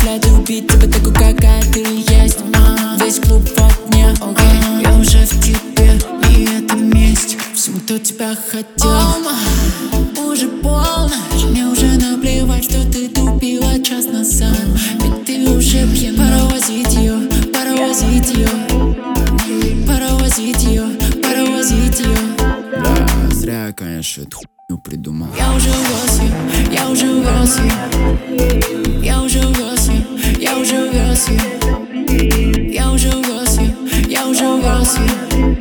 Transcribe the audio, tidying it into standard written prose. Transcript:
взгляд и убить тебя такой, какая ты есть. Весь клуб в огне, я уже в тебе, и это месть всему, кто тебя хотел. Уже полночь, мне уже наплевать, что ты тупила час назад. Ведь ты уже пьяна. Пора возить ее, пора возить ее, пора возить ее, пора возить ее. Да, зря я, конечно, эту хуйню придумал. Я уже увез ее, я уже увез ее, я уже увез ее, я уже увез ее, я уже увез ее, я уже увез ее.